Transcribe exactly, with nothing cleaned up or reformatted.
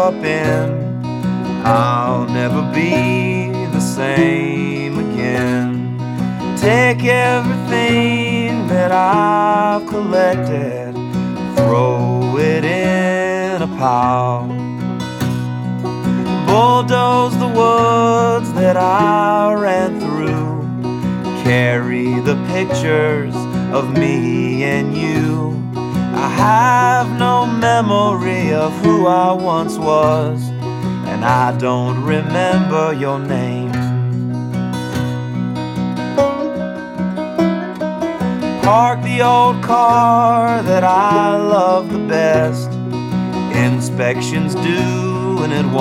up in. I'll never be the same again. Take everything that I've collected, throw it in a pile. Bulldoze the woods that I ran through, carry the pictures of me and you. I have no memory of who I once was, and I don't remember your name. Park the old car that I love the best. Inspections due and it won't